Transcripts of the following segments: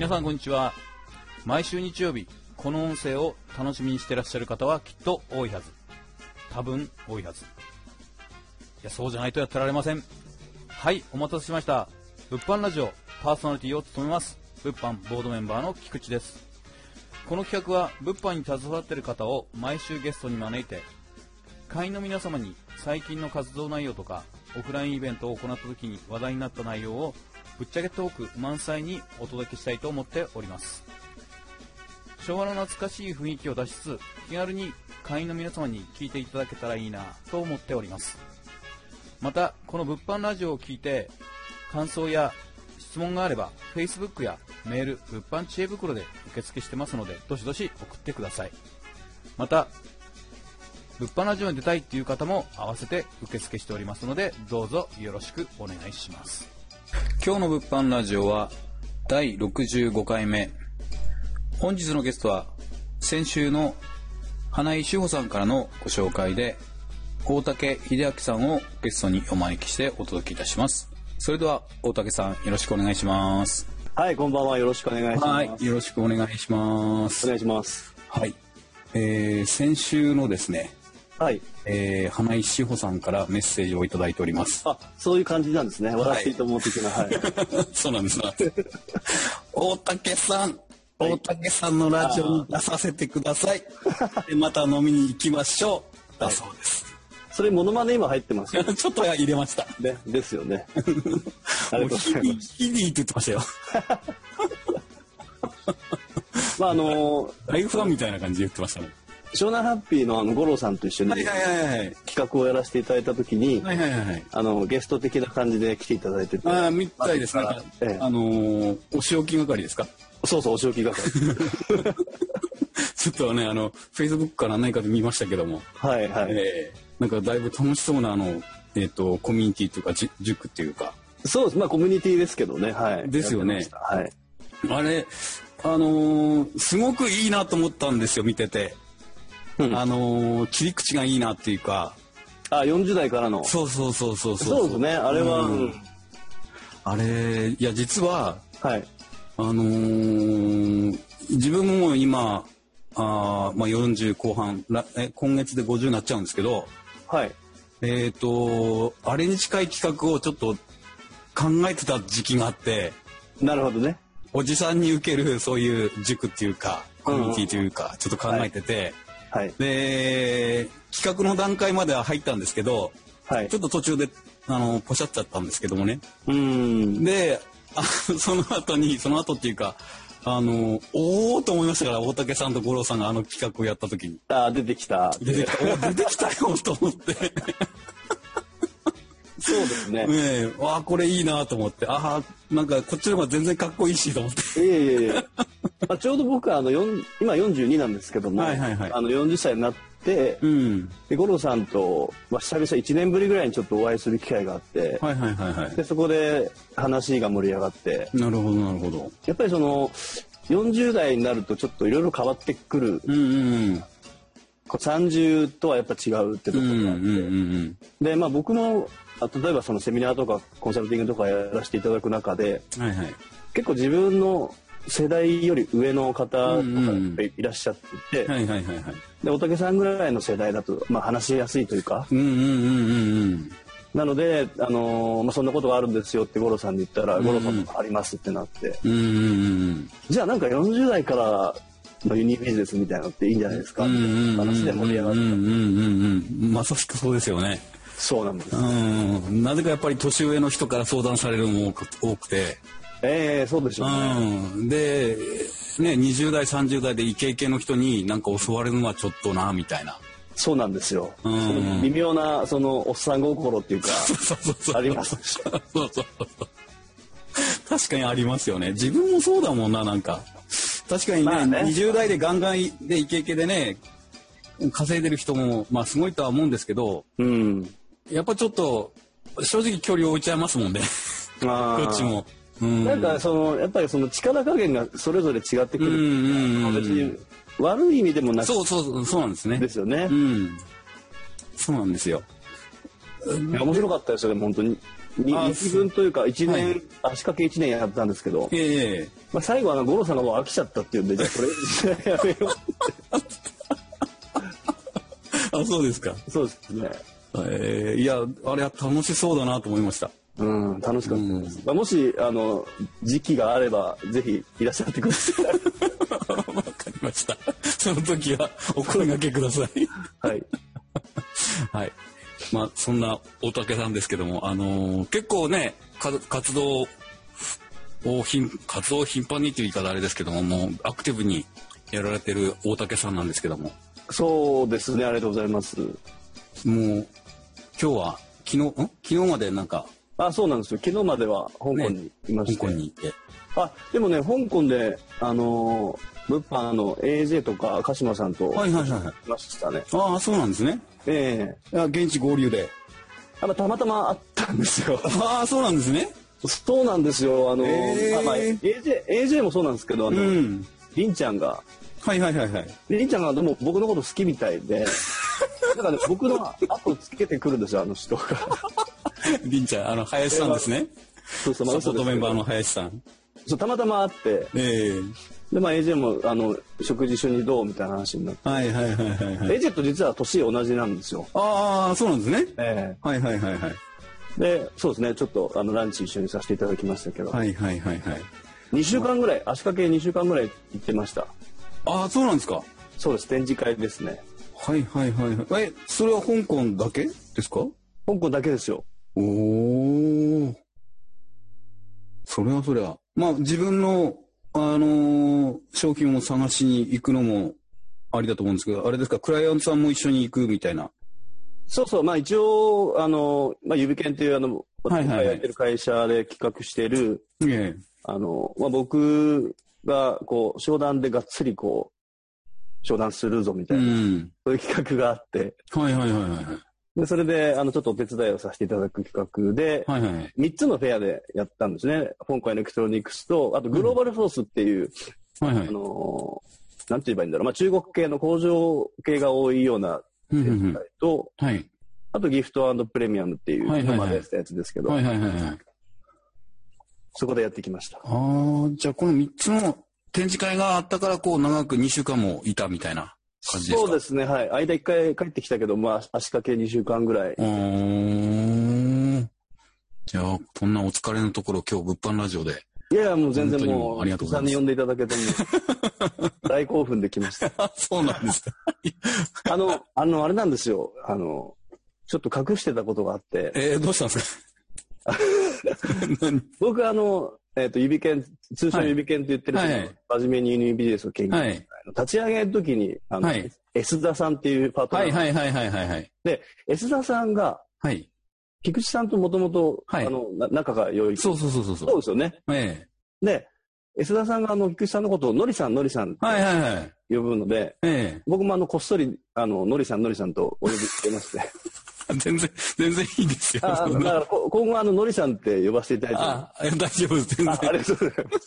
皆さんこんにちは。毎週日曜日この音声を楽しみにしていらっしゃる方はきっと多いはず。多分多いはず。いや、そうじゃないとやってられません。はい、お待たせしました。物販ラジオパーソナリティを務めます物販ボードメンバーの菊池です。この企画は物販に携わっている方を毎週ゲストに招いて、会員の皆様に最近の活動内容とかオフラインイベントを行った時に話題になった内容をぶっちゃけトーク満載にお届けしたいと思っております。昭和の懐かしい雰囲気を出しつつ、気軽に会員の皆様に聞いていただけたらいいなと思っております。またこの物販ラジオを聞いて感想や質問があれば Facebook やメール、物販知恵袋で受付してますので、どしどし送ってください。また物販ラジオに出たいっていう方も合わせて受付しておりますので、どうぞよろしくお願いします。今日の物販ラジオは第65回目。本日のゲストは先週の花井志保さんからのご紹介で大竹秀明さんをゲストにお招きしてお届けいたします。それでは大竹さん、よろしくお願いします。 はい、こんばんは。よろしくお願いします。 はい、よろしくお願いします。 お願いします。 はい、先週のですね、 はい、 花井志保さんからメッセージをいただいております。 あ、そういう感じなんですね。笑っていいと思う的な。はい。 そうなんです。大竹さん、大竹さんのラジオに出させてください。でまた飲みに行きましょう。だそうです。 それモノマネ今入ってますよ。 ちょっと入れました。 ね、ですよね。ありがとうございます。 ヒディって言ってましたよ。 まあライフファンみたいな感じで言ってましたね。 湘南ハッピーの五郎さんと一緒に企画をやらせていただいた時に、ゲスト的な感じで来ていただいてて、 ああ、みたいですね。お仕置き係ですか？ そうそう、お仕置き係。 ちょっとね、Facebook から何かで見ましたけども、 はいはい。 なんかだいぶ楽しそうなコミュニティというか塾っていうか。 そうです。まあコミュニティですけどね。はい。 ですよね。 はい。 あれ、すごくいいなと思ったんですよ、見てて。切り口がいいなっていうか。 あ、40代からの。 そう。そうですね。あれは、 あれ、いや実は、 はい。 自分も今40後半、今月で50になっちゃうんですけど、 はい。 あれに近い企画をちょっと考えてた時期があって。 なるほどね。 おじさんに受けるそういう塾っていうかコミュニティというかちょっと考えてて、 はい、 で企画の段階までは入ったんですけど、はい、ちょっと途中でポシャっちゃったんですけどもね。でその後っていうかおおと思いましたから、大竹さんと五郎さんが企画をやった時に出てきたよと思ってそうですね。 わあ、これいいなと思って、なんかこっちの方が全然かっこいいしと思って。 いやちょうど僕は今42なんですけども、40歳になって、で五郎さんと、久々1年ぶりぐらいにちょっとお会いする機会があって、でそこで話が盛り上がって。 なるほど。 やっぱり40代になるとちょっといろいろ変わってくる。30とはやっぱ違うってところがあって、で僕も例えばそのセミナーとかコンサルティングとかやらせていただく中で、結構自分の世代より上の方とかいらっしゃってて、で大竹さんぐらいの世代だと話しやすいというか、なのでそんなことがあるんですよって五郎さんに言ったら、五郎さんもありますってなって、じゃあなんか40代からのユニビジネスみたいなのっていいんじゃないですかって話で盛り上がった。 まさしくそうですよね。 そうなんです。 なぜかやっぱり年上の人から相談されるのも多くて。 そうでしょうね。 で、20代30代でイケイケの人になんか襲われるのはちょっとなみたいな。 そうなんですよ。その微妙なおっさん心っていうかあります。 そう確かにありますよね。自分もそうだもんな、なんか。確かにね、20代でガンガンでイケイケでね稼いでる人もすごいとは思うんですけど、やっぱちょっと正直距離を置いちゃいますもんね。どっちも。 なんかやっぱり力加減がそれぞれ違ってくる。別に悪い意味でもなく、 そうなんですね。 ですよね。 そうなんですよ。 面白かったですよね、本当に。 2分というか1年、はい、足掛け1年やったんですけど、まあ、最後は五郎さんがもう飽きちゃったっていうんで、じゃあこれやめようってあ、そうですか。 そうですね。 いや、あれは楽しそうだなと思いました。 うん、楽しかったです。まあ、もし時期があればぜひいらっしゃってください。 わかりました。その時はお声掛けください。 はい。 はい。まあそんな大竹さんですけども、結構ね活動を頻繁にという言い方あれですけども、もうアクティブにやられてる大竹さんなんですけども。 そうですね、ありがとうございます。もう今日は昨日までなんか。 あ、そうなんですよ。昨日までは香港にいまして、 香港にいて。 あ、でもね、香港で物販の AJ とか鹿島さんといましたね。 ああ、そうなんですね。現地合流で。 たまたまあったんですよ。 ああ、そうなんですね。 そうなんですよ。AJ もそうなんですけど、りんちゃんが。りんちゃんがでも僕のこと好きみたいで、だから、ね、僕の後つけてくるんですよ、あの人が。 りんちゃん、林さんですね。 そうそう、 サポートメンバーの林さん。 そう、たまたま会って、で、まあ AJ も食事一緒にどうみたいな話になって。AJ と実は年同じなんですよ。 ああ、そうなんですね。 で、そうですね、ちょっとランチ一緒にさせていただきましたけど。2週間ぐらい、足掛け2週間ぐらい行ってました。 ああ、そうなんですか。 そうです、展示会ですね。 それは香港だけですか？ 香港だけですよ。 おお。それは。まあ自分の商品を探しに行くのもありだと思うんですけど、あれですか、クライアントさんも一緒に行くみたいな。 そうそう、まあ一応指研という私がやってる会社で企画している、僕がこう商談でがっつりこう商談するぞみたいな、そういう企画があって、でそれでちょっとお手伝いをさせていただく企画で、3つのフェアでやったんですね。香港エレクトロニクスと、あとグローバルフォースっていう、なんて言えばいいんだろう、まあ、中国系の工場系が多いような展示会と、あとギフト&プレミアムっていう今までやったやつですけど、そこでやってきました。 じゃあこの3つの展示会があったからこう長く2週間もいたみたいな感じですか？ そうですね、はい。間1回帰ってきたけど、まあ足掛け2週間ぐらい。 じゃあこんなお疲れのところ今日物販ラジオで。 いやもう全然もうありがとうございます。 さんに呼んでいただけても大興奮できました。 そうなんですか。 あれなんですよ。ちょっと隠してたことがあって。 どうしたんですか？ 僕指研、通称指研って言ってる真面目に輸入ビジネスを研究、立ち上げの時にS田さんっていうパートナーで、S田さんが菊池さんともともと仲が良い。 そうですよね。で S田さんが菊池さんのことをのりさんって呼ぶので、僕もこっそりのりさんとお呼びしてまして。 全然いいですよ。 だから今後のりさんって呼ばせていただいて。 大丈夫です。全然。 ありがとうございます。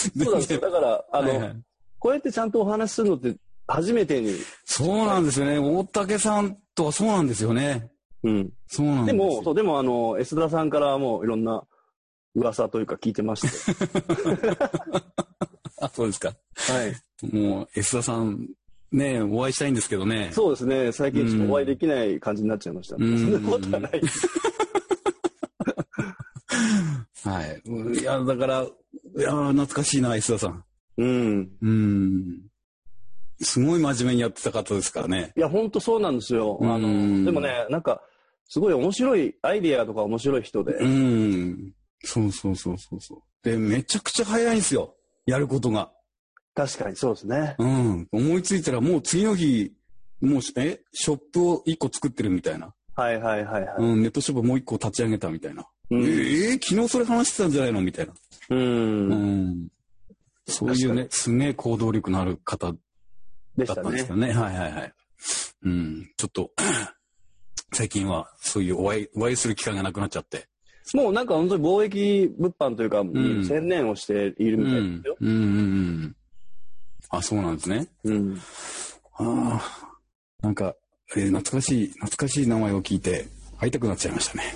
そうなんですよ。だからこうやってちゃんとお話しするのって初めてに。 そうなんですよね。大竹さんとはそうなんですよね。そうなんです。 でもS田さんからもういろんな噂というか聞いてまして。 あ、そうですか。もう S田さん。ねえ、お会いしたいんですけどね。 そうですね。最近ちょっとお会いできない感じになっちゃいました。そんなことはない。 いや、だから、懐かしいな、S田さん。すごい真面目にやってた方ですからね。 いや、本当そうなんですよ。でもね、なんか、すごい面白い、アイディアとか面白い人で。 そう。で、めちゃくちゃ早いんですよ。やることが。 確かにそうですね。 思いついたらもう次の日、もうショップを1個作ってるみたいな。ネットショップもう1個立ち上げたみたいな。昨日それ話してたんじゃないのみたいな。そういうね、すげえ行動力のある方だったんですよね。ちょっと、最近はそういうお会いする機会がなくなっちゃって。 もうなんか本当に貿易物販というか、専念をしているみたいですよ。 あ、そうなんですね。なんか、懐かしい名前を聞いて、 会いたくなっちゃいましたね。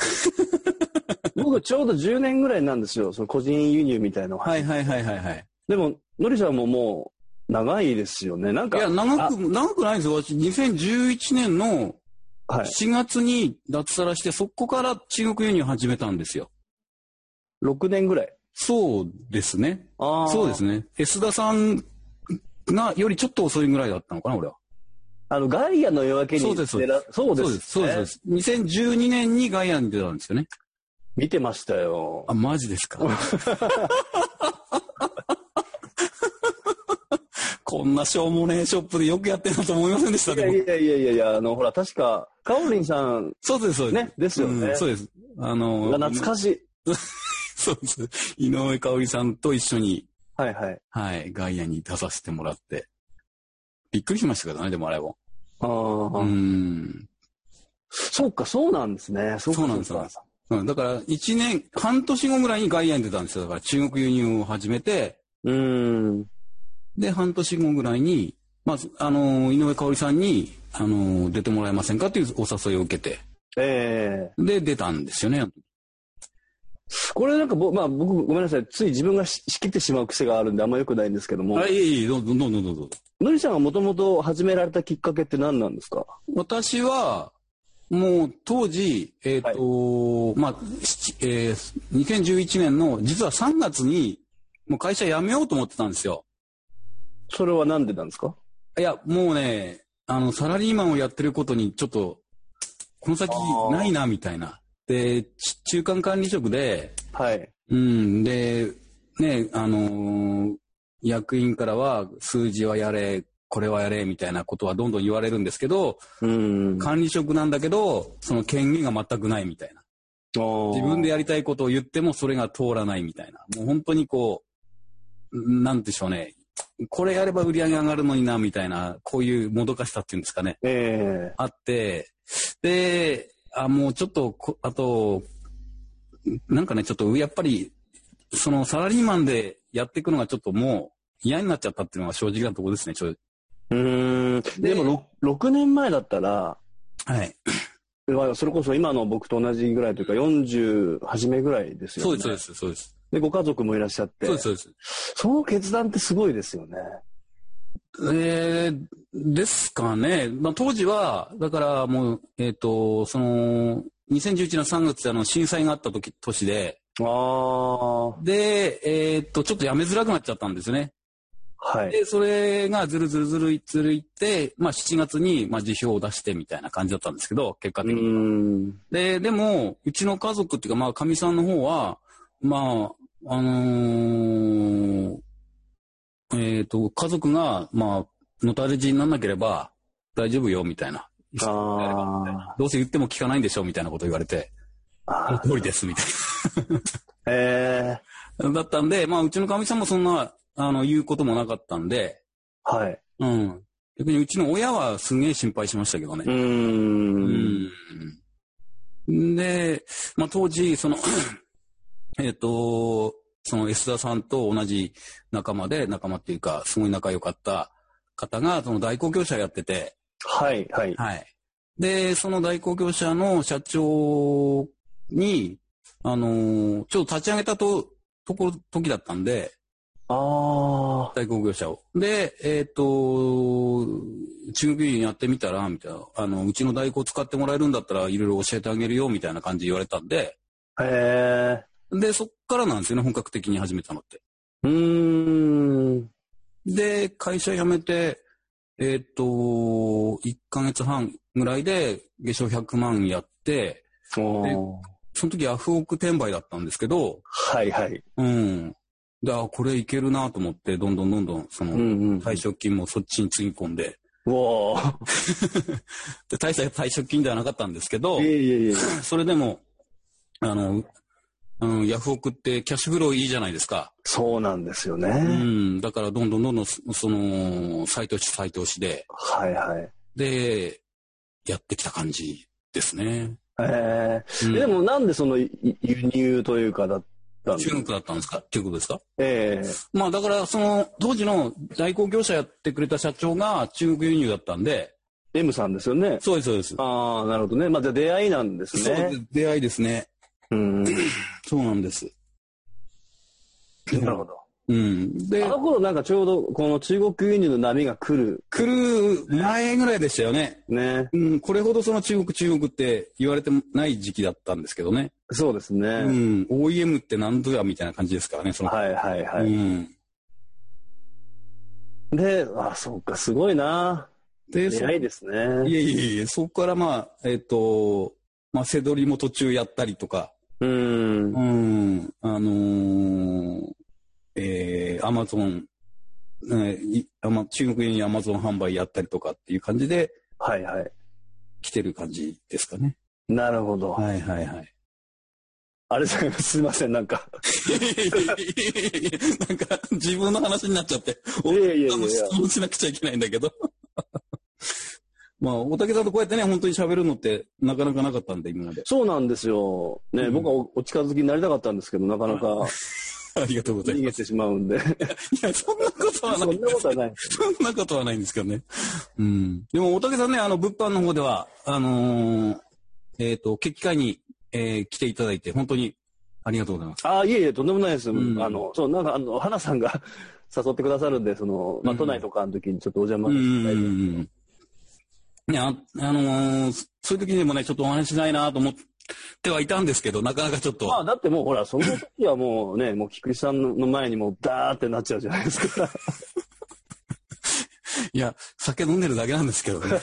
僕ちょうど10年ぐらいなんですよ、その個人輸入みたいなのは。 はいはいはいはいはい。 でも、のりさんももう長いですよね。なんか。 いや、長くないですよ。私、2011年の7月に脱サラして、そこから中国輸入始めたんですよ。 6年ぐらい。 そうですね。そうですね。S田さんがよりちょっと遅いぐらいだったのかな、俺は。 ガイアの夜明けに。 そうです。そうです。2012年にガイアに出たんですよね。 見てましたよ。 あ、マジですか。こんなしょうもねえショップでよくやってんだと思いませんでしたね。 いや、ほら、確か、カオリンさん。 そうです、そうです。 ね、ですよね。 そうです。 懐かしい。 そうです。井上香織さんと一緒に、 はいはい。 はい、ガイアに出させてもらって。びっくりしましたけどね、でもあれも。 そうか、そうなんですね。 そうなんですよ。だから半年後ぐらいにガイアに出たんですよ。だから中国輸入を始めて、で、半年後ぐらいに、まず、井上香織さんに、出てもらえませんかというお誘いを受けて、で、出たんですよね。 これなんか僕ごめんなさい。つい自分が仕切ってしまう癖があるんであんま良くないんですけども。 いい、どうぞ。 のりさんがもともと始められたきっかけって何なんですか？ 私は、もう当時、2011年の実は3月にもう会社辞めようと思ってたんですよ。 それはなんでなんですか？ いや、もうね、サラリーマンをやってることにちょっと、この先ないな、みたいな。で、中間管理職で、 はい。 で、ね、役員からは数字はやれ、これはやれ、みたいなことはどんどん言われるんですけど、管理職なんだけど、その権限が全くないみたいな。自分でやりたいことを言ってもそれが通らないみたいな。もう本当にこう、なんでしょうね。これやれば売り上げ上がるのにな、みたいな、こういうもどかしさっていうんですかね。あって、で、もうちょっと、あと、なんかね、ちょっとやっぱり、そのサラリーマンでやっていくのがちょっともう嫌になっちゃったっていうのが正直なところですね、 でも6年前だったら、 はい。 それこそ今の僕と同じぐらいというか40初めぐらいですよね。 そうです。 で、ご家族もいらっしゃって。 そうです。 その決断ってすごいですよね。 ですかね。当時は、だからもう、その、2011年3月震災があった年で、で、ちょっと辞めづらくなっちゃったんですね。 はい。 で、それがずるいって、7月に、辞表を出してみたいな感じだったんですけど、結果的に。でも、うちの家族っていうか、かみさんの方は、家族が、のたれ死にならなければ大丈夫よ、みたいな。どうせ言っても聞かないんでしょ、みたいなこと言われて、通りです、みたいな。だったんで、うちのかみさんもそんな、言うこともなかったんで、 はい。 逆にうちの親はすげえ心配しましたけどね。で、当時、その、その S 田さんと同じ仲間っていうか、すごい仲良かった方が、その代行業者やってて。 はい。 で、その代行業者の社長に、ちょっと立ち上げた時だったんで、代行業者を。で、中国輸入やってみたら、みたいな。うちの代行使ってもらえるんだったらいろいろ教えてあげるよ、みたいな感じで言われたんで。で、そっからなんですよね、本格的に始めたのって。で、会社辞めて、1ヶ月半ぐらいで月賞100万やって、で、その時ヤフオク転売だったんですけど、で、これいけるなと思って、どんどん、その、退職金もそっちにつぎ込んで。で、大した退職金ではなかったんですけど、それでも、ヤフオクってキャッシュフローいいじゃないですか。 そうなんですよね。 だからどんどん、その、再投資で。で、やってきた感じですね。 でもなんでその輸入というか中国だったんですかっていうことですか？だからその当時の代行業者やってくれた社長が中国輸入だったんで、 M さんですよね。 そうです、そうです。 ああ、なるほどね。まあ、じゃあ出会いなんですね。 そう、出会いですね。そうなんです。 なるほど。 で、 あの頃なんかちょうどこの中国輸入の波が来る前ぐらいでしたよね。 ね。 これほどその中国って言われてない時期だったんですけどね。 そうですね。 OEM って何ぞやみたいな感じですからね。 はいはいはい。で、そうか、すごいな。出会いですね。 いえ、そこから背取りも途中やったりとか。アマゾン、中国にアマゾン販売やったりとかっていう感じで、 はいはい。 来てる感じですかね。 なるほど。 はいはいはい。 あれすいません、なんか。 なんか、自分の話になっちゃって、質問しなくちゃいけないんだけど。まあ、大竹さんとこうやってね、本当に喋るのってなかなかなかったんで、今まで。 そうなんですよ。ね、僕はお近づきになりたかったんですけど、なかなか。 ありがとうございます。 逃げてしまうんで。いや、そんなことはない。 そんなことはない。 そんなことはないんですけどね。でも、大竹さんね、物販の方では、決起会に、来ていただいて、本当にありがとうございます。 いえいえ、とんでもないです。なんか、花さんが誘ってくださるんで、都内とかの時にちょっとお邪魔したいです。 いや、そういう時にもね、ちょっとお話しないなと思ってはいたんですけど、なかなかちょっと。 だってもうほら、その時はもうね、もう菊池さんの前にもうダーってなっちゃうじゃないですか。 いや、酒飲んでるだけなんですけどね。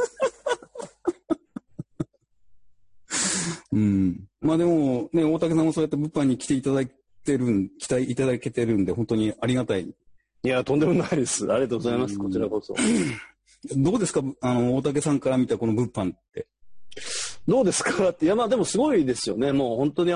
まあでもね、大竹さんもそうやって物販に来ていただけてるんで、本当にありがたい。 いや、とんでもないです。ありがとうございます。こちらこそ。 どうですか、大竹さんから見たこの物販って。 どうですかって、いや、まあでもすごいですよね。もう本当に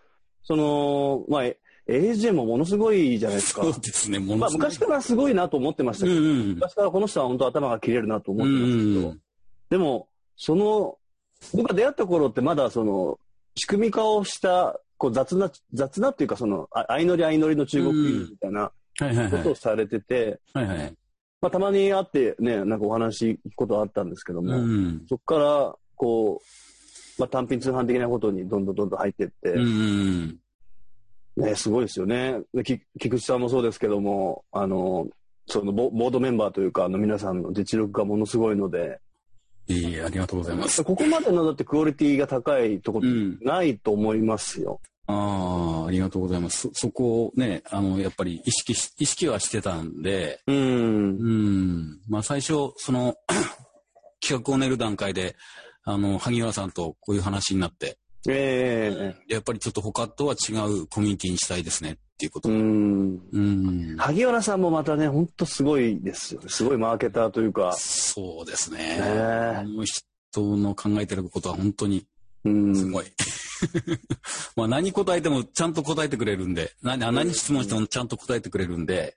AJ もものすごいじゃないですか。 そうですね、ものすごい。 昔からすごいなと思ってましたけど、昔からこの人は本当頭が切れるなと思ってましたけど、でも、僕が出会った頃ってまだ仕組み化をした、雑なっていうか相乗りの中国人みたいなことをされてて、たまに会ってね、なんかお話聞くことあったんですけども、そこから単品通販的なことにどんどん入っていって、ね、すごいですよね。菊池さんもそうですけども、ボードメンバーというか皆さんの実力がものすごいので、 ありがとうございます。 ここまでのだってクオリティが高いところないと思いますよ。 ありがとうございます。そこをね、やっぱり意識はしてたんで、まあ最初、企画を練る段階で、萩原さんとこういう話になって、やっぱりちょっと他とは違うコミュニティにしたいですねっていうこと。 萩原さんもまたね、本当すごいですよね。すごいマーケターというか。 そうですね。人の考えてることは本当にすごい。まあ何答えてもちゃんと答えてくれるんで、何質問してもちゃんと答えてくれるんで、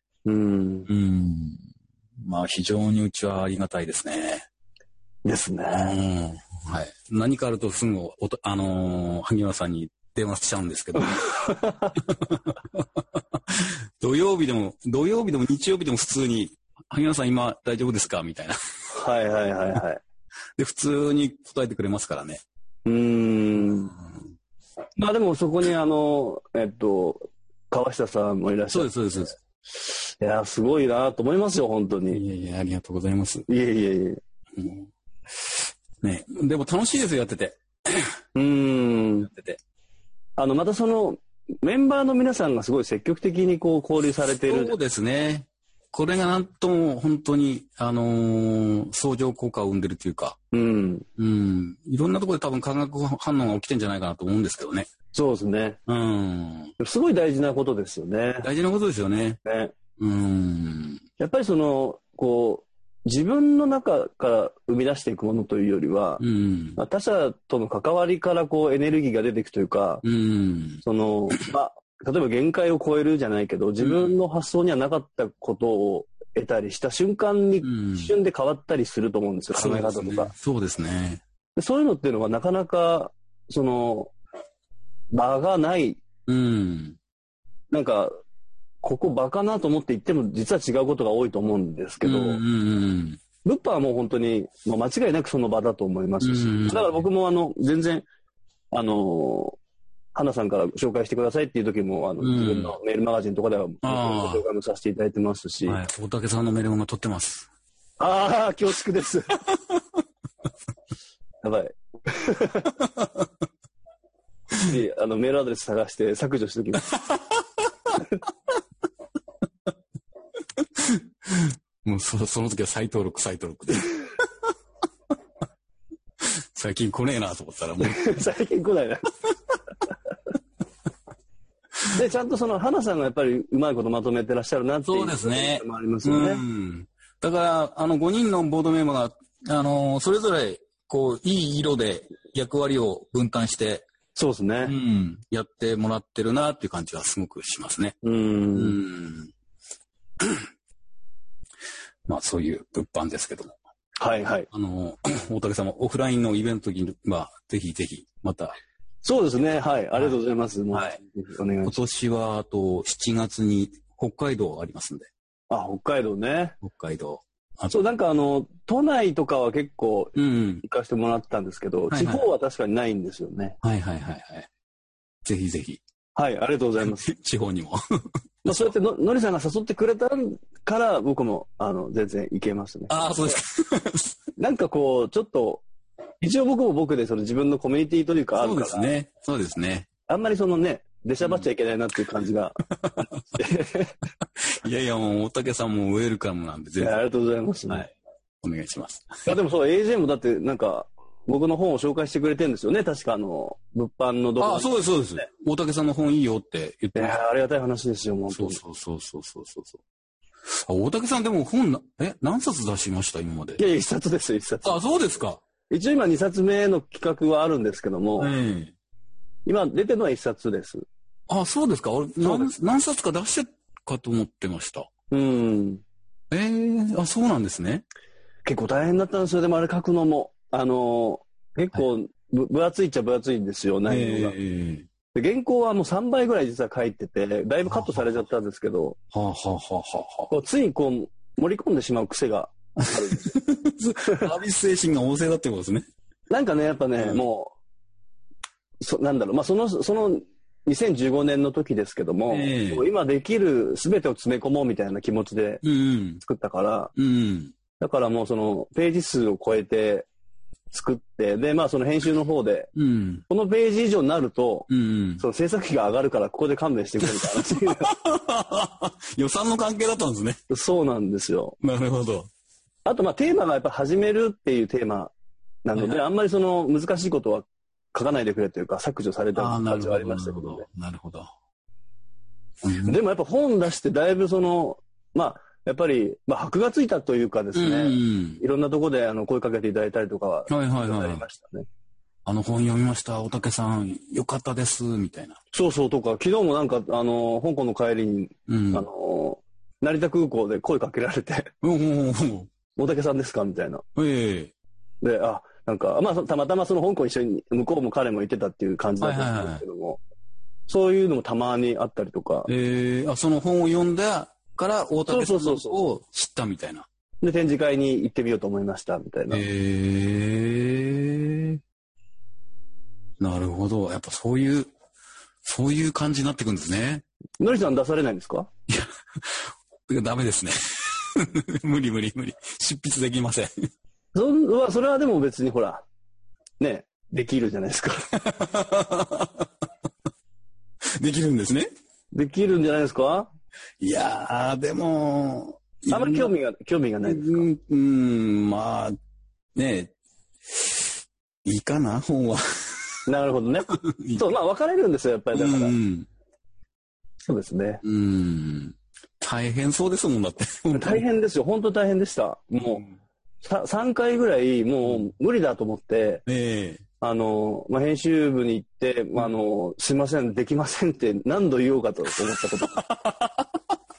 まあ非常にうちはありがたいですね。 ですね。 はい。何かあるとすぐ萩原さんに電話しちゃうんですけど。土曜日でも日曜日でも普通に、萩原さん今大丈夫ですかみたいな。 はい。 で、普通に答えてくれますからね。 まあでもそこに川下さんもいらっしゃる。 そうです。 いや、すごいなと思いますよ、本当に。 いや、ありがとうございます。 いえ。 ね、でも楽しいですよ、やってて。 やってて。またメンバーの皆さんがすごい積極的に交流されている。 そうですね。これがなんとも本当に、相乗効果を生んでるというか、いろんなところで多分化学反応が起きてんじゃないかなと思うんですけどね。 そうですね。すごい大事なことですよね。 大事なことですよね。 やっぱり自分の中から生み出していくものというよりは、他者との関わりからエネルギーが出ていくというか、例えば限界を超えるじゃないけど、自分の発想にはなかったことを得たりした瞬間に一瞬で変わったりすると思うんですよ、考え方とか。 そうですね。 そういうのっていうのはなかなか、場がない。なんか、ここ場かなと思って行っても実は違うことが多いと思うんですけど、 物販はもう本当に、間違いなくその場だと思いますし、だから僕も全然、花さんから紹介してくださいっていう時も、自分のメールマガジンとかでは、紹介もさせていただいてますし。 はい。大竹さんのメールマガ撮ってます。 ああ、恐縮です。やばい。メールアドレス探して削除しておきます。 もうその時は再登録で。最近来ねえなと思ったらもう。 最近来ないな。で、ちゃんと花さんがやっぱりうまいことまとめてらっしゃるなっていう。 そうですね。 もありますよね。 だから、5人のボードメンバーが、それぞれ、いい色で役割を分担して、 そうですね。 やってもらってるなっていう感じはすごくしますね。まあ、そういう物販ですけども。 はいはい。 大竹さんもオフラインのイベントには、ぜひぜひ、また。 そうですね。はい。ありがとうございます。 はい。お願いします。今年は、あと、7月に北海道ありますんで。 あ、北海道ね。 北海道。 そう、なんか都内とかは結構行かせてもらったんですけど、地方は確かにないんですよね。 はい。ぜひぜひ。 はい、ありがとうございます。 地方にも。 そうやってのりさんが誘ってくれたから僕も全然行けますね。 ああ、そうですか。 なんかちょっと、一応僕も僕で自分のコミュニティというかあるから。 そうですね。 あんまり出しゃばっちゃいけないなっていう感じが。 いやいや、もう大竹さんもウェルカムなんで、 全然。ありがとうございます。 はい。お願いします。 いや、でもAJ もだってなんか、僕の本を紹介してくれてるんですよね。確か物販の動画。 あ、そうです。大竹さんの本いいよって言ってました。 ありがたい話ですよ、本当に。 そう。大竹さんでも本、何冊出しました今まで。 いや、1冊ですよ、1冊。 あ、そうですか。 一応今2冊目の企画はあるんですけども、今出てるのは1冊です。 あ、そうですか。俺何冊か出してかと思ってました。あ、そうなんですね。 結構大変だったんですよ。でもあれ書くのも。結構分厚いっちゃ分厚いんですよ、内容が。で原稿はもう3倍ぐらい実は書いてて、だいぶカットされちゃったんですけど、ついに盛り込んでしまう癖があるんですよ。 サービス精神が旺盛だってことですね。 なんかね、やっぱね、もう、なんだろう、その2015年の時ですけども、今できる全てを詰め込もうみたいな気持ちで作ったから、だからもうページ数を超えて作って、で、その編集の方で、このページ以上になると、その制作費が上がるからここで勘弁してくれみたいな。 予算の関係だったんですね。 そうなんですよ。 なるほど。 あと、テーマがやっぱ始めるっていうテーマなので、あんまり難しいことは書かないでくれというか、削除された感じはありましたけどね。 なるほど。 でもやっぱ本出してだいぶやっぱり、箔がついたというかですね、いろんなところで声かけていただいたりとかは、ありましたね。 本読みました、大竹さん、よかったです、みたいな。 そうとか、昨日もなんか、香港の帰りに、成田空港で声かけられて、大竹さんですかみたいな。で、なんか、たまたま香港一緒に、向こうも彼もいてたっていう感じだったんですけども、そういうのもたまにあったりとか。 その本を読んだから大竹さんを知ったみたいな。 で、展示会に行ってみようと思いました、みたいな。 なるほど。やっぱそういう感じになっていくんですね。 のりさん出されないんですか？ いや、ダメですね。無理。執筆できません。 それはでも別にほら、ね、できるじゃないですか。 できるんですね。 できるんじゃないですか？ いやー、でも、 あまり興味がないですか？ ね、いいかな、本は。 なるほどね。そう、分かれるんですよ、やっぱりだから。そうですね。 大変そうですもんだって。 大変ですよ、本当大変でした。もう、3回ぐらいもう無理だと思って、編集部に行って、すいません、できませんって何度言おうかと思ったこと。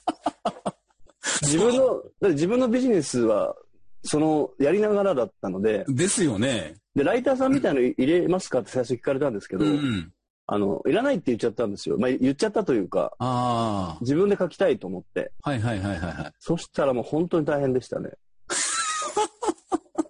自分のビジネスは、やりながらだったので。 ですよね。 で、ライターさんみたいなの入れますかって最初聞かれたんですけど、いらないって言っちゃったんですよ。言っちゃったというか、自分で書きたいと思って。そしたらもう本当に大変でしたね。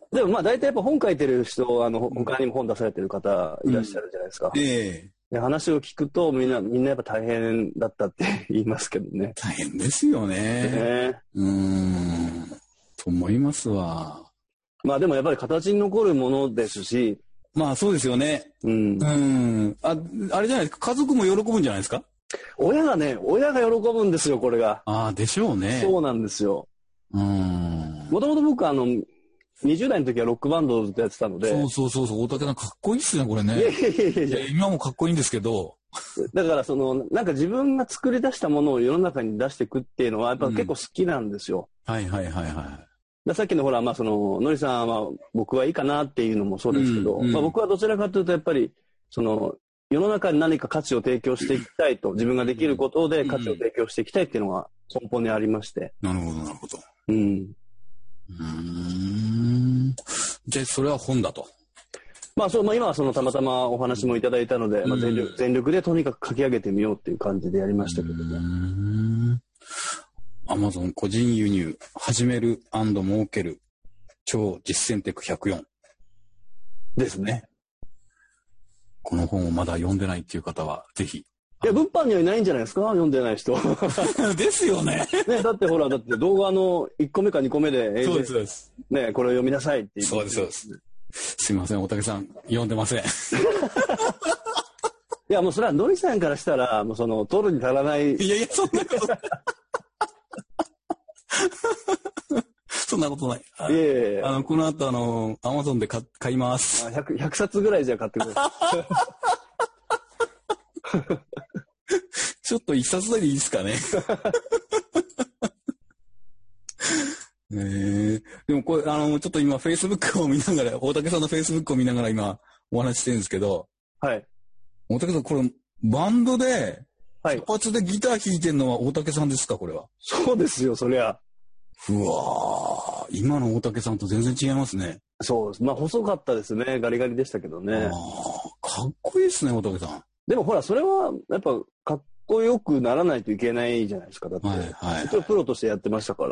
でもまあ大体やっぱ本書いてる人、他にも本出されてる方いらっしゃるじゃないですか。で話を聞くとみんなやっぱ大変だったって言いますけどね。 大変ですよね。と思いますわ。 まあでもやっぱり形に残るものですし。 まあそうですよね。あれじゃないですか、家族も喜ぶんじゃないですか。親が喜ぶんですよ、これが。 でしょうね。 そうなんですよ。もともと僕20代の時はロックバンドをずっとやってたので。 そう、大竹さんかっこいいっすね、これね。いや今もかっこいいんですけど。 だからなんか自分が作り出したものを世の中に出していくっていうのはやっぱ結構好きなんですよ。 はい。 さっきのほら、のりさんは僕はいいかなっていうのもそうですけど、僕はどちらかというとやっぱり、世の中に何か価値を提供していきたいと、自分ができることで価値を提供していきたいっていうのが根本にありまして。 なるほど。じゃあそれは本だと。 今はたまたまお話もいただいたので、全力でとにかく書き上げてみようっていう感じでやりましたけども。 Amazon 個人輸入始める&儲ける超実践テク104 ですね。 この本をまだ読んでないっていう方はぜひ。 いや、物販にはいないんじゃないですか、読んでない人。 ですよね。 だって動画の1個目か2個目で、 そうです。 ね、これを読みなさいって言って。 そうです。すいません、大竹さん、読んでません。いや、もうそれはのりさんからしたら、もう取るに足らない。 いや、そんなことない。そんなことない。この後Amazon で買います。 100冊ぐらいじゃ買ってください。 ちょっと1冊だけいいですかね。でもこれちょっと今 Facebook を見ながら、大竹さんの Facebook を見ながら今お話ししてるんですけど、 はい。 大竹さん、これバンドで茶髪でギター弾いてるのは大竹さんですか、これは。 そうですよ、そりゃ。 うわー、今の大竹さんと全然違いますね。 そうです。細かったですね。ガリガリでしたけどね。 かっこいいですね、大竹さん。 でもほら、それはやっぱかっこよくならないといけないじゃないですか。だって、一応プロとしてやってましたから。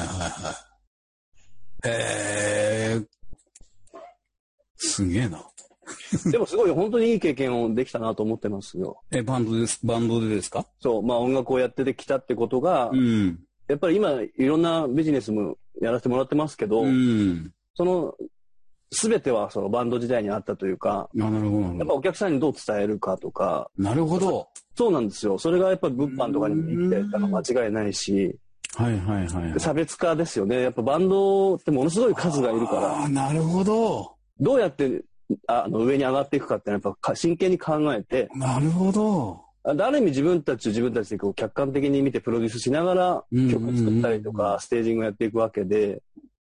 すげえな。 でもすごい本当にいい経験をできたなと思ってますよ。 バンドでですか？ そう、音楽をやってきたってことが、やっぱり今いろんなビジネスもやらせてもらってますけど、全てはバンド時代にあったというか、 なるほど。 やっぱお客さんにどう伝えるかとか。 なるほど。 そうなんですよ。それがやっぱり物販とかにも生きてたの間違いないし、差別化ですよね。やっぱバンドってものすごい数がいるから。 なるほど。 どうやって上に上がっていくかってやっぱ真剣に考えて。 なるほど。 ある意味自分たちで客観的に見てプロデュースしながら曲作ったりとかステージングをやっていくわけで。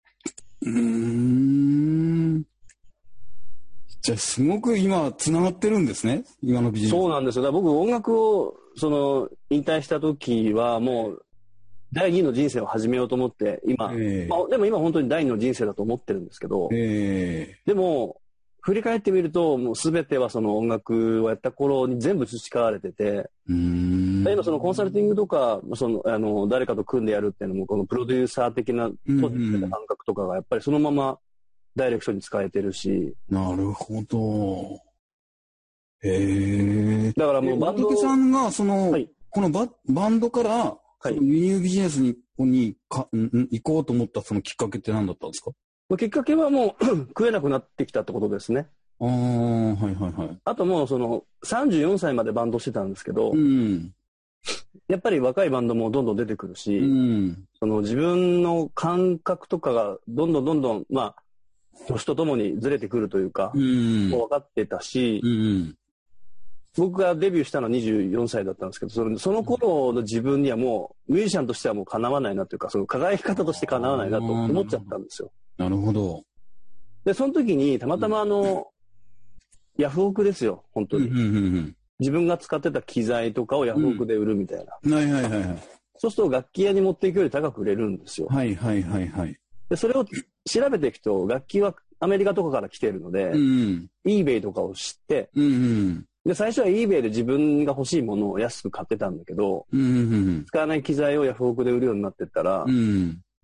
じゃあすごく今つながってるんですね、今のビジネス。 そうなんですよ。だから僕音楽を引退した時はもう第二の人生を始めようと思って今、でも今本当に第二の人生だと思ってるんですけど、でも振り返ってみるともう全ては音楽をやった頃に全部培われてて、今コンサルティングとか誰かと組んでやるっていうのもこのプロデューサー的な当時の感覚とかがやっぱりそのままダイレクションに使えてるし。 なるほど。 だからもう大竹さんがこのバンドから輸入ビジネスに行こうと思ったそのきっかけって何だったんですか？ きっかけはもう食えなくなってきたってことですね。あともう34歳までバンドしてたんですけど、やっぱり若いバンドもどんどん出てくるし、自分の感覚とかがどんどん年とともにずれてくるというか、もう分かってたし、僕がデビューしたのは24歳だったんですけど、その頃の自分にはもうミュージシャンとしてはもうかなわないなというか、輝き方としてかなわないなと思っちゃったんですよ。 なるほど。 でその時にたまたまヤフオクですよ、本当に。自分が使ってた機材とかをヤフオクで売るみたいな。そうすると楽器屋に持っていくより高く売れるんですよ。でそれを調べていくと楽器はアメリカとかから来ているので、eBay とかを知って、で最初は eBay で自分が欲しいものを安く買ってたんだけど、使わない機材をヤフオクで売るようになってったら、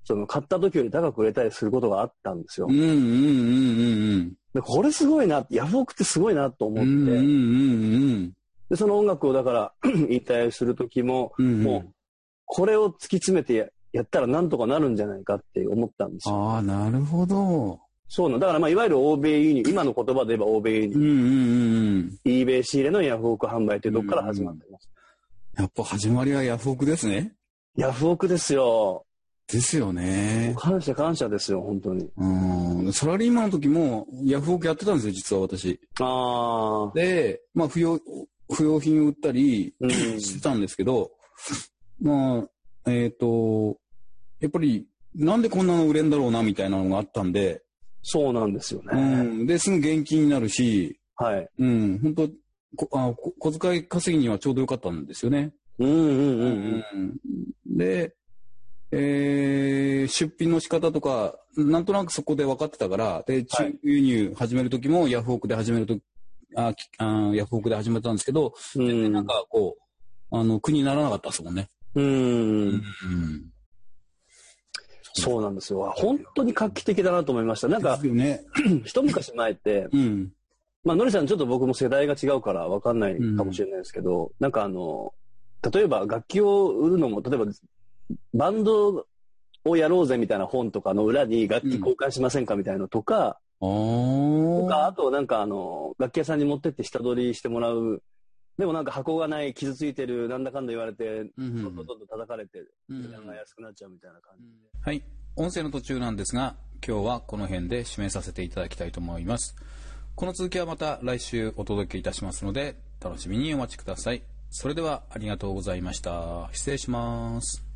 買った時より高く売れたりすることがあったんですよ。 でこれすごいな、ヤフオクってすごいなと思って、で、その音楽をだから引退する時も、もう、これを突き詰めてやったらなんとかなるんじゃないかって思ったんですよ。 ああ、なるほど。 そうなの。だからいわゆる欧米輸入、今の言葉で言えば欧米輸入。eBay 仕入れのヤフオク販売っていうとこから始まっています。 やっぱ始まりはヤフオクですね。 ヤフオクですよ。 ですよね。 感謝ですよ、本当に。 サラリーマンの時もヤフオクやってたんですよ、実は私。で、不用品を売ったりしてたんですけど、やっぱりなんでこんなの売れんだろうなみたいなのがあったんで。 そうなんですよね。 で、すぐ現金になるし、 はい。 本当小遣い稼ぎにはちょうどよかったんですよね。で、出品の仕方とか、なんとなくそこで分かってたから、で、中輸入始める時もヤフオクで始めるとヤフオクで始めたんですけど、なんかこう、苦にならなかったですもんね。 そうなんですよ。本当に画期的だなと思いました。なんか、一昔前って、のりさんちょっと僕も世代が違うから分かんないかもしれないですけど、なんか例えば楽器を売るのも、例えばバンドをやろうぜみたいな本とかの裏に楽器交換しませんかみたいなのとか、あとなんか楽器屋さんに持ってって下取りしてもらう。でもなんか箱がない、傷ついてる、なんだかんだ言われて、どんどん叩かれて、値段が安くなっちゃうみたいな感じで。 はい。音声の途中なんですが、今日はこの辺で締めさせていただきたいと思います。この続きはまた来週お届けいたしますので、楽しみにお待ちください。それではありがとうございました。失礼します。